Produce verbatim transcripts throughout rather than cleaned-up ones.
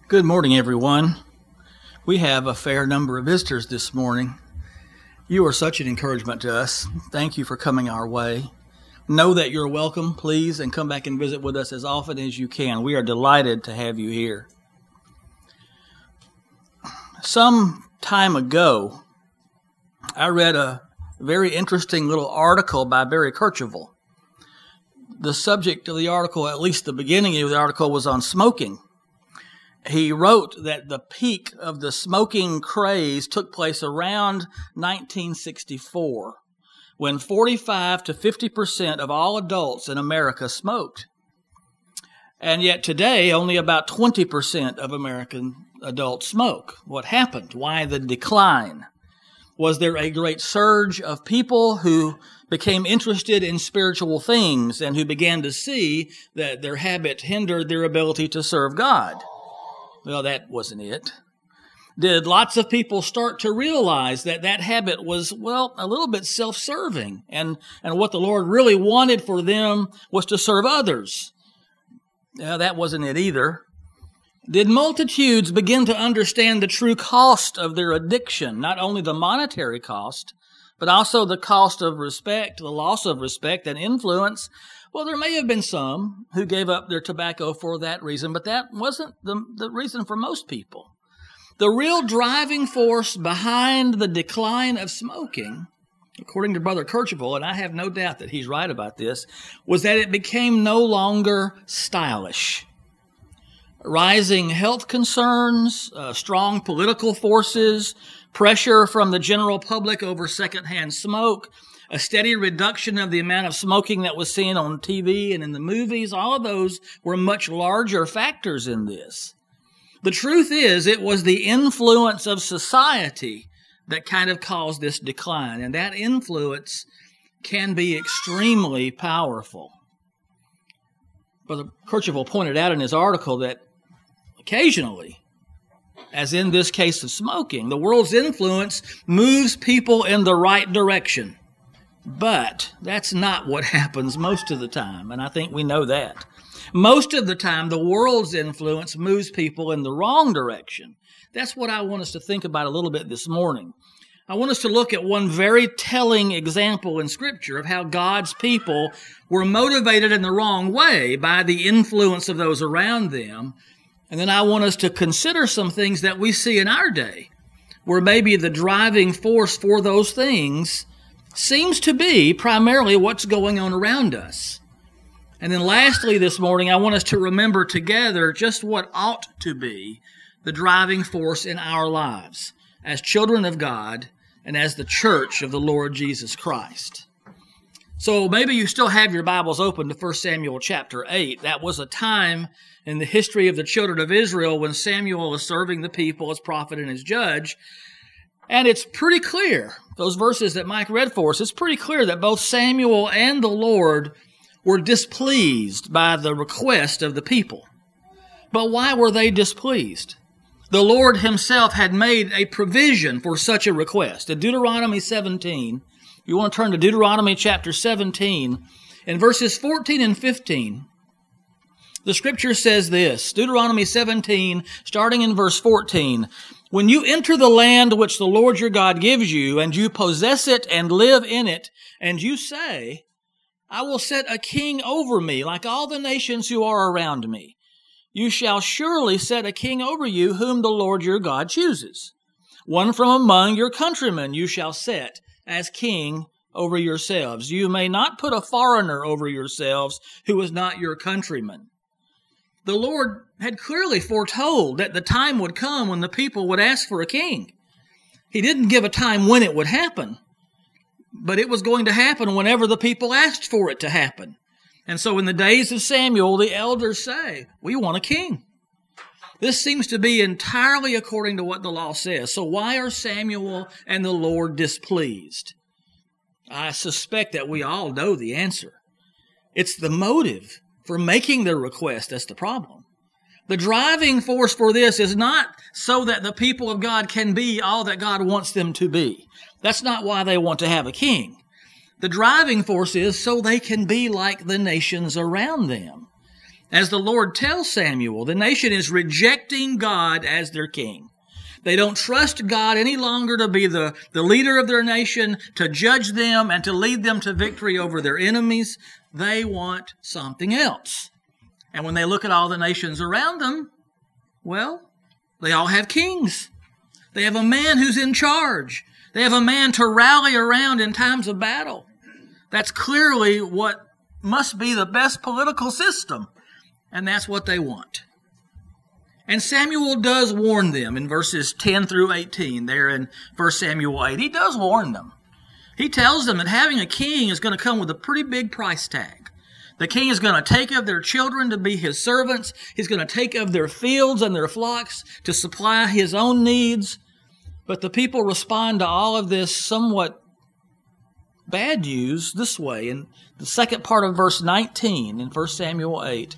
Good morning, everyone. We have a fair number of visitors this morning. You are such an encouragement to us. Thank you for coming our way. Know that you're welcome, please, and come back and visit with us as often as you can. We are delighted to have you here. Some time ago, I read a very interesting little article by Barry Kercheval. The subject of the article, at least the beginning of the article, was on smoking. He wrote that the peak of the smoking craze took place around nineteen sixty-four, when forty-five to fifty percent of all adults in America smoked. And yet today, only about twenty percent of American adults smoke. What happened? Why the decline? Was there a great surge of people who became interested in spiritual things and who began to see that their habit hindered their ability to serve God? Well, that wasn't it. Did lots of people start to realize that that habit was, well, a little bit self-serving, and, and what the Lord really wanted for them was to serve others? Well, that wasn't it either. Did multitudes begin to understand the true cost of their addiction, not only the monetary cost, but also the cost of respect, the loss of respect and influence? Well, there may have been some who gave up their tobacco for that reason, but that wasn't the, the reason for most people. The real driving force behind the decline of smoking, according to Brother Kercheval, and I have no doubt that he's right about this, was that it became no longer stylish. Rising health concerns, uh, strong political forces, pressure from the general public over secondhand smoke, a steady reduction of the amount of smoking that was seen on T V and in the movies, all of those were much larger factors in this. The truth is, it was the influence of society that kind of caused this decline, and that influence can be extremely powerful. Brother Kercheval pointed out in his article that occasionally, as in this case of smoking, the world's influence moves people in the right direction. But that's not what happens most of the time, and I think we know that. Most of the time, the world's influence moves people in the wrong direction. That's what I want us to think about a little bit this morning. I want us to look at one very telling example in Scripture of how God's people were motivated in the wrong way by the influence of those around them. And then I want us to consider some things that we see in our day, where maybe the driving force for those things seems to be primarily what's going on around us. And then lastly this morning, I want us to remember together just what ought to be the driving force in our lives as children of God and as the church of the Lord Jesus Christ. So maybe you still have your Bibles open to First Samuel chapter eight. That was a time in the history of the children of Israel when Samuel was serving the people as prophet and as judge. And it's pretty clear, those verses that Mike read for us, it's pretty clear that both Samuel and the Lord were displeased by the request of the people. But why were they displeased? The Lord himself had made a provision for such a request. In Deuteronomy seventeen, you want to turn to Deuteronomy chapter seventeen, in verses fourteen and fifteen, the Scripture says this, Deuteronomy seventeen, starting in verse fourteen, "When you enter the land which the Lord your God gives you, and you possess it and live in it, and you say, I will set a king over me, like all the nations who are around me, you shall surely set a king over you whom the Lord your God chooses. One from among your countrymen you shall set as king over yourselves. You may not put a foreigner over yourselves who is not your countryman." The Lord had clearly foretold that the time would come when the people would ask for a king. He didn't give a time when it would happen, but it was going to happen whenever the people asked for it to happen. And so in the days of Samuel, the elders say, we want a king. This seems to be entirely according to what the law says. So why are Samuel and the Lord displeased? I suspect that we all know the answer. It's the motive for making the request that's the problem. The driving force for this is not so that the people of God can be all that God wants them to be. That's not why they want to have a king. The driving force is so they can be like the nations around them. As the Lord tells Samuel, the nation is rejecting God as their king. They don't trust God any longer to be the, the leader of their nation, to judge them and to lead them to victory over their enemies. They want something else. And when they look at all the nations around them, well, they all have kings. They have a man who's in charge. They have a man to rally around in times of battle. That's clearly what must be the best political system. And that's what they want. And Samuel does warn them in verses ten through eighteen, there in First Samuel eight. He does warn them. He tells them that having a king is going to come with a pretty big price tag. The king is going to take of their children to be his servants. He's going to take of their fields and their flocks to supply his own needs. But the people respond to all of this somewhat bad news this way. In the second part of verse nineteen in First Samuel eight.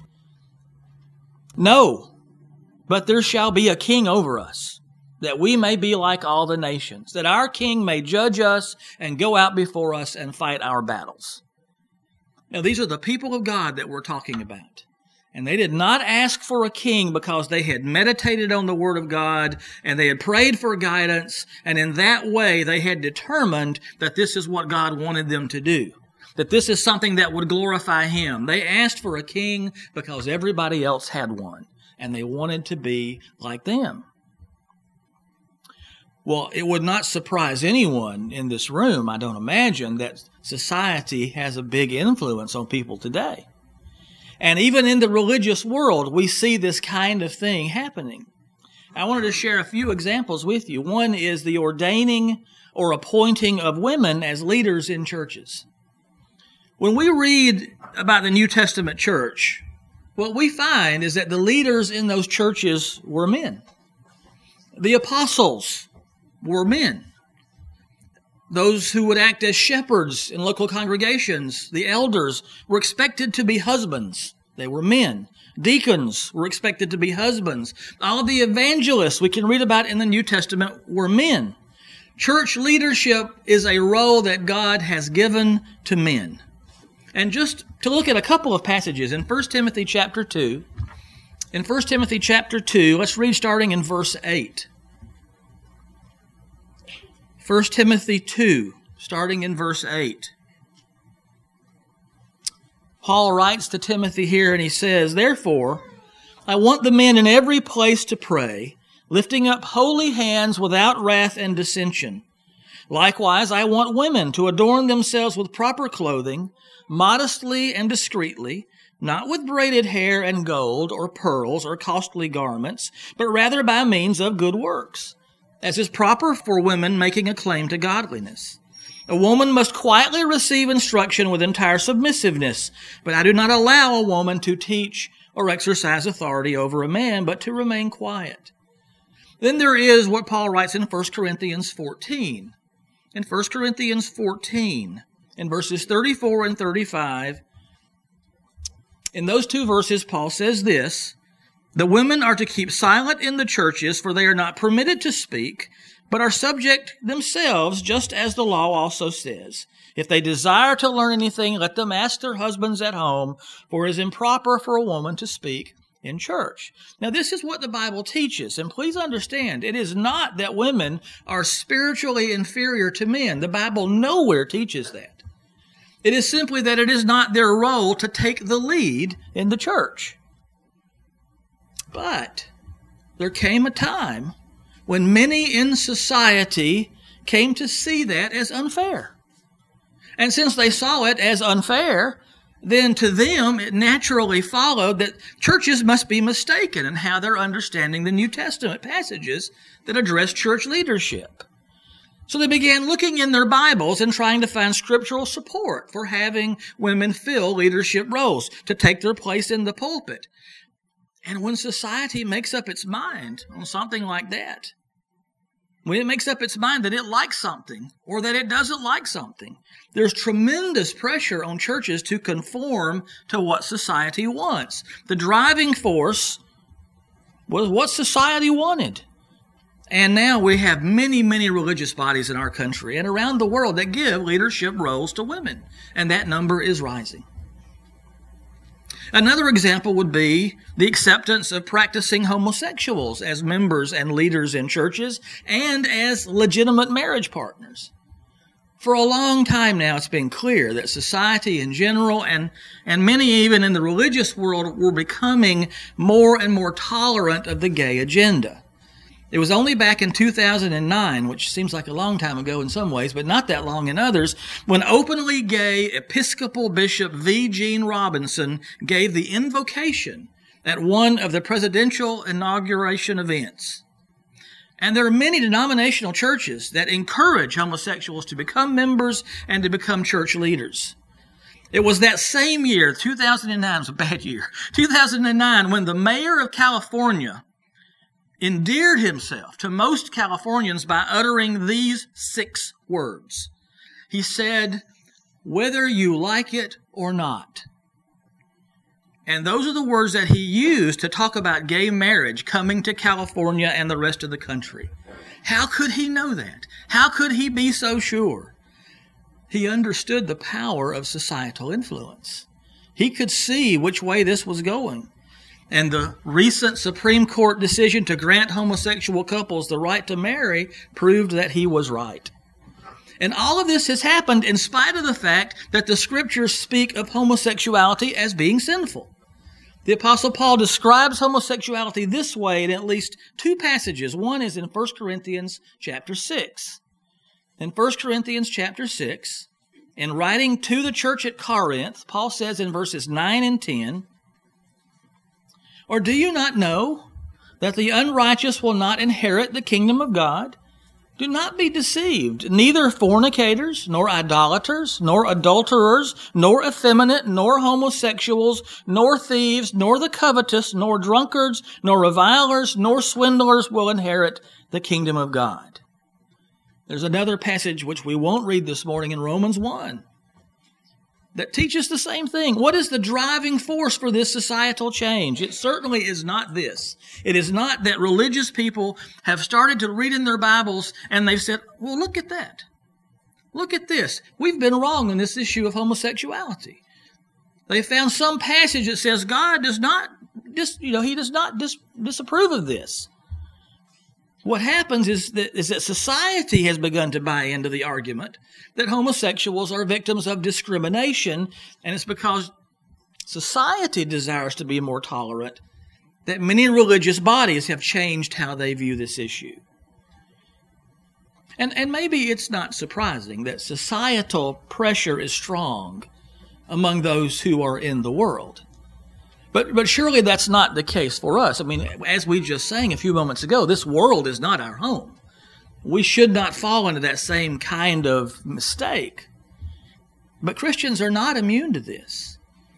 No, but there shall be a king over us, that we may be like all the nations, that our king may judge us and go out before us and fight our battles. Now, these are the people of God that we're talking about. And they did not ask for a king because they had meditated on the Word of God and they had prayed for guidance, and in that way they had determined that this is what God wanted them to do, that this is something that would glorify Him. They asked for a king because everybody else had one, and they wanted to be like them. Well, it would not surprise anyone in this room, I don't imagine, that society has a big influence on people today. And even in the religious world, we see this kind of thing happening. I wanted to share a few examples with you. One is the ordaining or appointing of women as leaders in churches. When we read about the New Testament church, what we find is that the leaders in those churches were men. The apostles were men. Those who would act as shepherds in local congregations, the elders, were expected to be husbands. They were men. Deacons were expected to be husbands. All of the evangelists we can read about in the New Testament were men. Church leadership is a role that God has given to men. And just to look at a couple of passages in First Timothy chapter two, in First Timothy chapter two, let's read starting in verse eight. First Timothy two, starting in verse eight. Paul writes to Timothy here and he says, "Therefore, I want the men in every place to pray, lifting up holy hands without wrath and dissension. Likewise, I want women to adorn themselves with proper clothing, modestly and discreetly, not with braided hair and gold or pearls or costly garments, but rather by means of good works, as is proper for women making a claim to godliness. A woman must quietly receive instruction with entire submissiveness, but I do not allow a woman to teach or exercise authority over a man, but to remain quiet." Then there is what Paul writes in First Corinthians fourteen. In First Corinthians fourteen, in verses thirty-four and thirty-five, in those two verses, Paul says this, "The women are to keep silent in the churches, for they are not permitted to speak, but are subject themselves, just as the law also says. If they desire to learn anything, let them ask their husbands at home, for it is improper for a woman to speak in church." Now, this is what the Bible teaches, and please understand, it is not that women are spiritually inferior to men. The Bible nowhere teaches that. It is simply that it is not their role to take the lead in the church. But there came a time when many in society came to see that as unfair. And since they saw it as unfair, then to them it naturally followed that churches must be mistaken in how they're understanding the New Testament passages that address church leadership. So they began looking in their Bibles and trying to find scriptural support for having women fill leadership roles, to take their place in the pulpit. And when society makes up its mind on something like that, when it makes up its mind that it likes something or that it doesn't like something, there's tremendous pressure on churches to conform to what society wants. The driving force was what society wanted. And now we have many, many religious bodies in our country and around the world that give leadership roles to women, and that number is rising. Another example would be the acceptance of practicing homosexuals as members and leaders in churches and as legitimate marriage partners. For a long time now, it's been clear that society in general and, and many even in the religious world were becoming more and more tolerant of the gay agenda. It was only back in two thousand nine, which seems like a long time ago in some ways, but not that long in others, when openly gay Episcopal Bishop V. Gene Robinson gave the invocation at one of the presidential inauguration events. And there are many denominational churches that encourage homosexuals to become members and to become church leaders. It was that same year, two thousand nine, was a bad year, two thousand nine, when the mayor of California endeared himself to most Californians by uttering these six words. He said, "Whether you like it or not." And those are the words that he used to talk about gay marriage coming to California and the rest of the country. How could he know that? How could he be so sure? He understood the power of societal influence. He could see which way this was going. And the recent Supreme Court decision to grant homosexual couples the right to marry proved that he was right. And all of this has happened in spite of the fact that the Scriptures speak of homosexuality as being sinful. The Apostle Paul describes homosexuality this way in at least two passages. One is in First Corinthians chapter six. In First Corinthians chapter six, in writing to the church at Corinth, Paul says in verses nine and ten, "Or do you not know that the unrighteous will not inherit the kingdom of God? Do not be deceived. Neither fornicators, nor idolaters, nor adulterers, nor effeminate, nor homosexuals, nor thieves, nor the covetous, nor drunkards, nor revilers, nor swindlers will inherit the kingdom of God." There's another passage which we won't read this morning in Romans one that teaches the same thing. What is the driving force for this societal change? It certainly is not this. It is not that religious people have started to read in their Bibles and they've said, well, look at that. Look at this. We've been wrong in this issue of homosexuality. They found some passage that says God does not, dis, you know, He does not dis, disapprove of this. What happens is that, is that society has begun to buy into the argument that homosexuals are victims of discrimination, and it's because society desires to be more tolerant that many religious bodies have changed how they view this issue. And, and maybe it's not surprising that societal pressure is strong among those who are in the world. But but surely that's not the case for us. I mean, as we just sang a few moments ago, this world is not our home. We should not fall into that same kind of mistake. But Christians are not immune to this.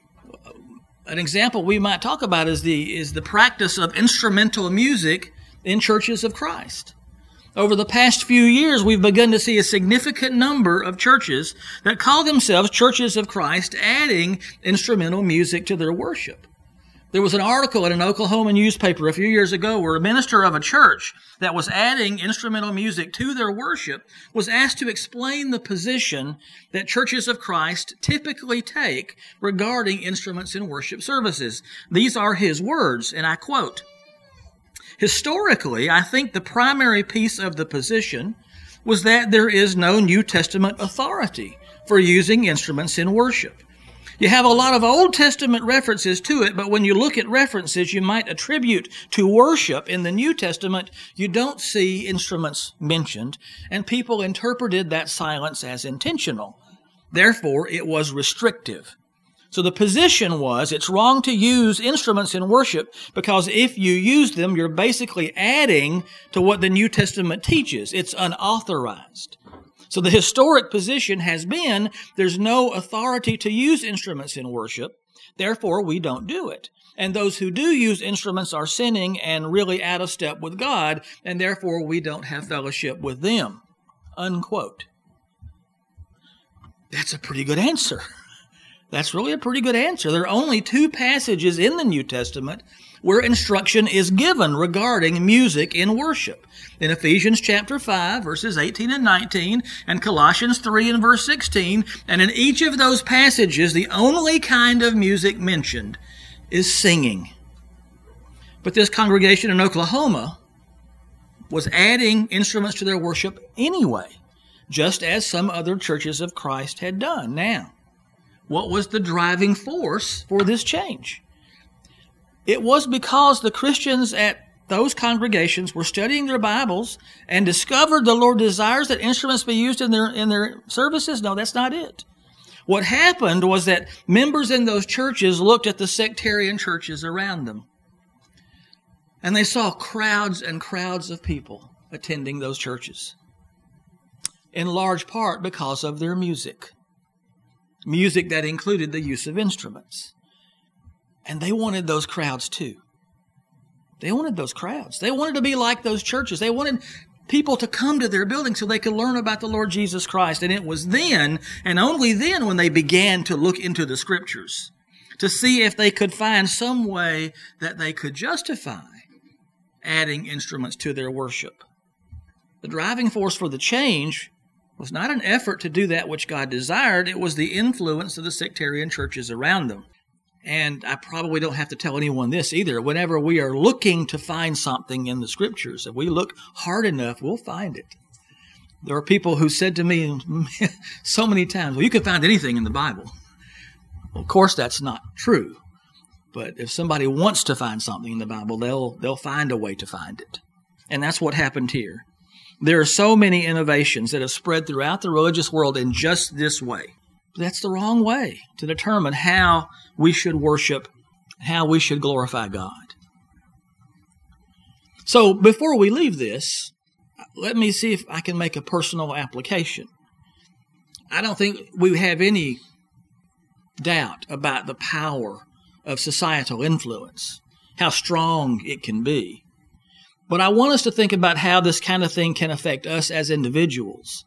An example we might talk about is the is the practice of instrumental music in churches of Christ. Over the past few years, we've begun to see a significant number of churches that call themselves churches of Christ adding instrumental music to their worship. There was an article in an Oklahoma newspaper a few years ago where a minister of a church that was adding instrumental music to their worship was asked to explain the position that churches of Christ typically take regarding instruments in worship services. These are his words, and I quote, "Historically, I think the primary piece of the position was that there is no New Testament authority for using instruments in worship. You have a lot of Old Testament references to it, but when you look at references you might attribute to worship in the New Testament, you don't see instruments mentioned, and people interpreted that silence as intentional. Therefore, it was restrictive. So the position was it's wrong to use instruments in worship because if you use them, you're basically adding to what the New Testament teaches. It's unauthorized. So the historic position has been there's no authority to use instruments in worship, therefore we don't do it. And those who do use instruments are sinning and really out of step with God, and therefore we don't have fellowship with them." Unquote. That's a pretty good answer. That's really a pretty good answer. There are only two passages in the New Testament where instruction is given regarding music in worship. In Ephesians chapter five, verses eighteen and nineteen, and Colossians three and verse sixteen, and in each of those passages, the only kind of music mentioned is singing. But this congregation in Oklahoma was adding instruments to their worship anyway, just as some other churches of Christ had done. Now, what was the driving force for this change? It was because the Christians at those congregations were studying their Bibles and discovered the Lord desires that instruments be used in their in their services. No, that's not it. What happened was that members in those churches looked at the sectarian churches around them, and they saw crowds and crowds of people attending those churches, in large part because of their music, music that included the use of instruments. And they wanted those crowds too. They wanted those crowds. They wanted to be like those churches. They wanted people to come to their building so they could learn about the Lord Jesus Christ. And it was then, and only then, when they began to look into the Scriptures to see if they could find some way that they could justify adding instruments to their worship. The driving force for the change was not an effort to do that which God desired. It was the influence of the sectarian churches around them. And I probably don't have to tell anyone this either. Whenever we are looking to find something in the Scriptures, if we look hard enough, we'll find it. There are people who said to me so many times, well, you can find anything in the Bible. Well, of course, that's not true. But if somebody wants to find something in the Bible, they'll they'll find a way to find it. And that's what happened here. There are so many innovations that have spread throughout the religious world in just this way. That's the wrong way to determine how we should worship, how we should glorify God. So before we leave this, let me see if I can make a personal application. I don't think we have any doubt about the power of societal influence, how strong it can be. But I want us to think about how this kind of thing can affect us as individuals.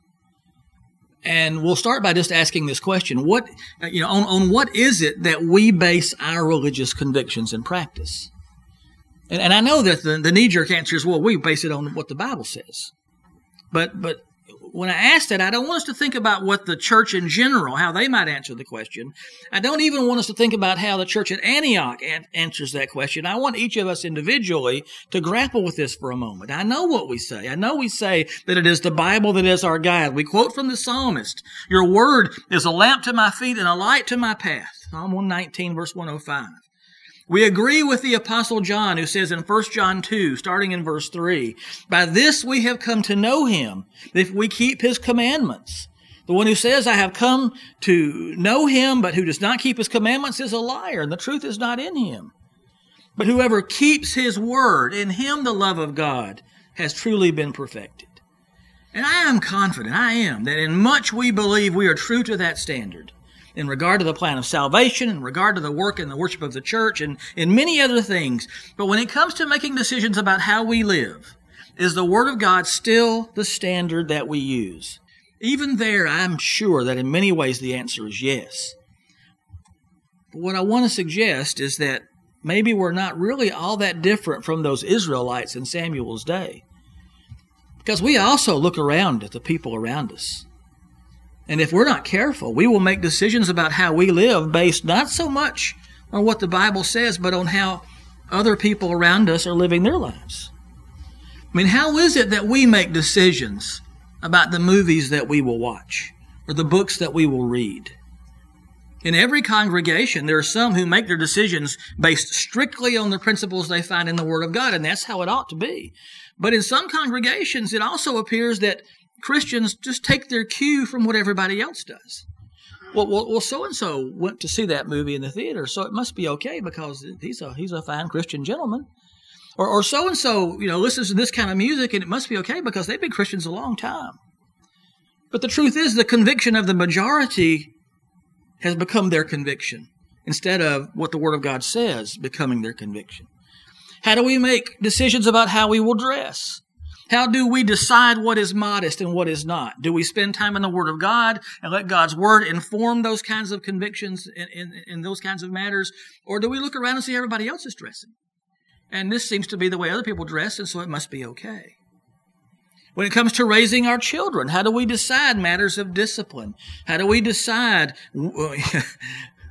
And we'll start by just asking this question: What, you know, on, on what is it that we base our religious convictions and practice? And, and I know that the, the knee-jerk answer is, well, we base it on what the Bible says. But but when I ask that, I don't want us to think about what the church in general, how they might answer the question. I don't even want us to think about how the church at Antioch an- answers that question. I want each of us individually to grapple with this for a moment. I know what we say. I know we say that it is the Bible that is our guide. We quote from the psalmist, "Your word is a lamp to my feet and a light to my path." Psalm one nineteen, verse one oh five. We agree with the Apostle John, who says in First John two, starting in verse three, "By this we have come to know him, if we keep his commandments. The one who says, I have come to know him, but who does not keep his commandments is a liar, and the truth is not in him. But whoever keeps his word, in him the love of God has truly been perfected." And I am confident, I am, that in much we believe we are true to that standard, in regard to the plan of salvation, in regard to the work and the worship of the church, and in many other things. But when it comes to making decisions about how we live, is the Word of God still the standard that we use? Even there, I'm sure that in many ways the answer is yes. But what I want to suggest is that maybe we're not really all that different from those Israelites in Samuel's day. Because we also look around at the people around us. And if we're not careful, we will make decisions about how we live based not so much on what the Bible says, but on how other people around us are living their lives. I mean, how is it that we make decisions about the movies that we will watch or the books that we will read? In every congregation, there are some who make their decisions based strictly on the principles they find in the Word of God, and that's how it ought to be. But in some congregations, it also appears that Christians just take their cue from what everybody else does. Well, well, well, so-and-so went to see that movie in the theater, so it must be okay because he's a he's a fine Christian gentleman. Or, or so-and-so, you know, listens to this kind of music, and it must be okay because they've been Christians a long time. But the truth is, the conviction of the majority has become their conviction instead of what the Word of God says becoming their conviction. How do we make decisions about how we will dress? How do we decide what is modest and what is not? Do we spend time in the Word of God and let God's Word inform those kinds of convictions in, in, in those kinds of matters? Or do we look around and see everybody else is dressing? And this seems to be the way other people dress, and so it must be okay. When it comes to raising our children, how do we decide matters of discipline? How do we decide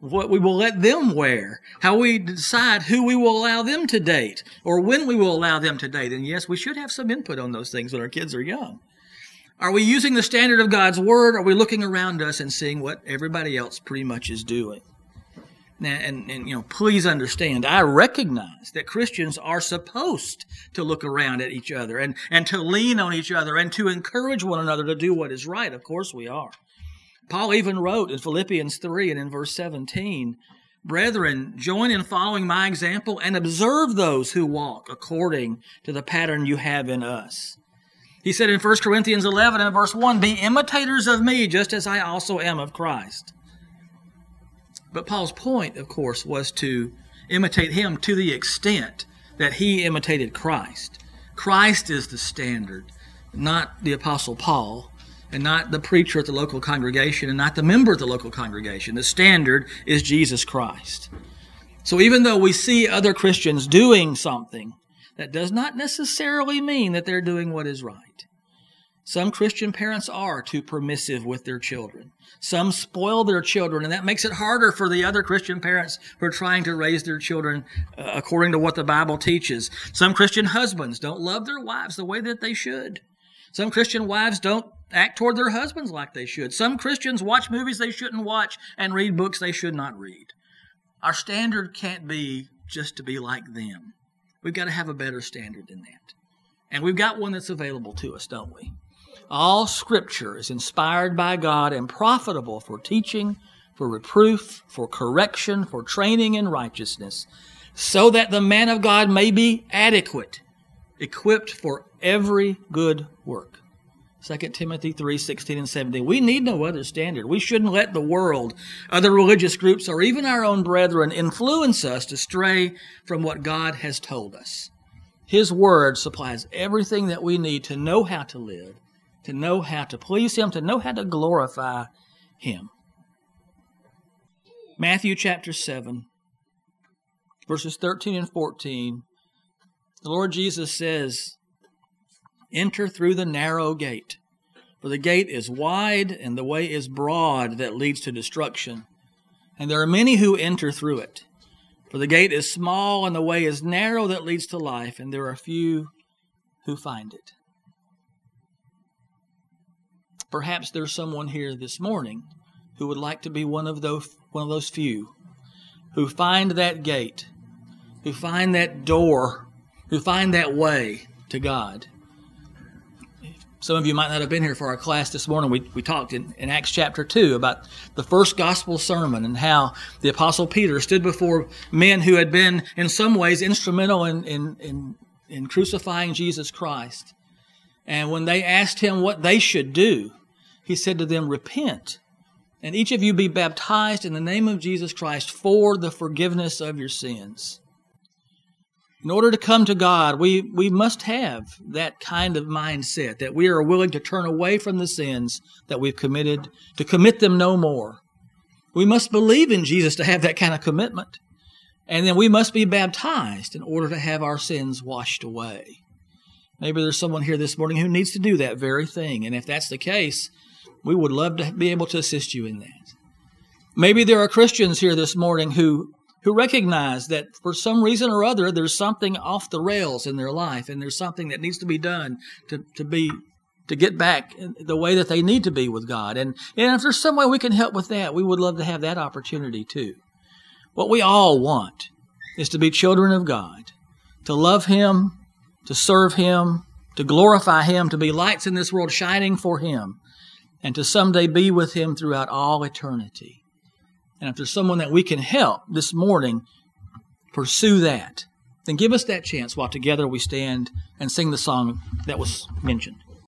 what we will let them wear, how we decide who we will allow them to date, or when we will allow them to date. And yes, we should have some input on those things when our kids are young. Are we using the standard of God's Word? Or are we looking around us and seeing what everybody else pretty much is doing? Now, and, and, you know, please understand, I recognize that Christians are supposed to look around at each other and, and to lean on each other and to encourage one another to do what is right. Of course we are. Paul even wrote in Philippians three and in verse seventeen, "Brethren, join in following my example and observe those who walk according to the pattern you have in us." He said in First Corinthians eleven and verse one, "Be imitators of me, just as I also am of Christ." But Paul's point, of course, was to imitate him to the extent that he imitated Christ. Christ is the standard, not the Apostle Paul, and not the preacher at the local congregation, and not the member of the local congregation. The standard is Jesus Christ. So even though we see other Christians doing something, that does not necessarily mean that they're doing what is right. Some Christian parents are too permissive with their children. Some spoil their children, and that makes it harder for the other Christian parents who are trying to raise their children uh, according to what the Bible teaches. Some Christian husbands don't love their wives the way that they should. Some Christian wives don't act toward their husbands like they should. Some Christians watch movies they shouldn't watch and read books they should not read. Our standard can't be just to be like them. We've got to have a better standard than that. And we've got one that's available to us, don't we? All Scripture is inspired by God and profitable for teaching, for reproof, for correction, for training in righteousness, so that the man of God may be adequate, equipped for every good work. Second Timothy three, sixteen and seventeen. We need no other standard. We shouldn't let the world, other religious groups, or even our own brethren influence us to stray from what God has told us. His Word supplies everything that we need to know how to live, to know how to please Him, to know how to glorify Him. Matthew chapter seven, verses thirteen and fourteen. The Lord Jesus says, "Enter through the narrow gate, for the gate is wide and the way is broad that leads to destruction, and there are many who enter through it. For the gate is small and the way is narrow that leads to life, and there are few who find it." Perhaps there's someone here this morning who would like to be one of those one of those few who find that gate, who find that door, who find that way to God. Some of you might not have been here for our class this morning. We, we talked in, in Acts chapter two about the first gospel sermon and how the Apostle Peter stood before men who had been in some ways instrumental in, in, in, in crucifying Jesus Christ. And when they asked him what they should do, he said to them, "Repent, and each of you be baptized in the name of Jesus Christ for the forgiveness of your sins." In order to come to God, we, we must have that kind of mindset, that we are willing to turn away from the sins that we've committed, to commit them no more. We must believe in Jesus to have that kind of commitment. And then we must be baptized in order to have our sins washed away. Maybe there's someone here this morning who needs to do that very thing. And if that's the case, we would love to be able to assist you in that. Maybe there are Christians here this morning who who recognize that for some reason or other, there's something off the rails in their life, and there's something that needs to be done to, to be to get back the way that they need to be with God. And, and if there's some way we can help with that, we would love to have that opportunity too. What we all want is to be children of God, to love Him, to serve Him, to glorify Him, to be lights in this world shining for Him, and to someday be with Him throughout all eternity. And if there's someone that we can help this morning pursue that, then give us that chance while together we stand and sing the song that was mentioned.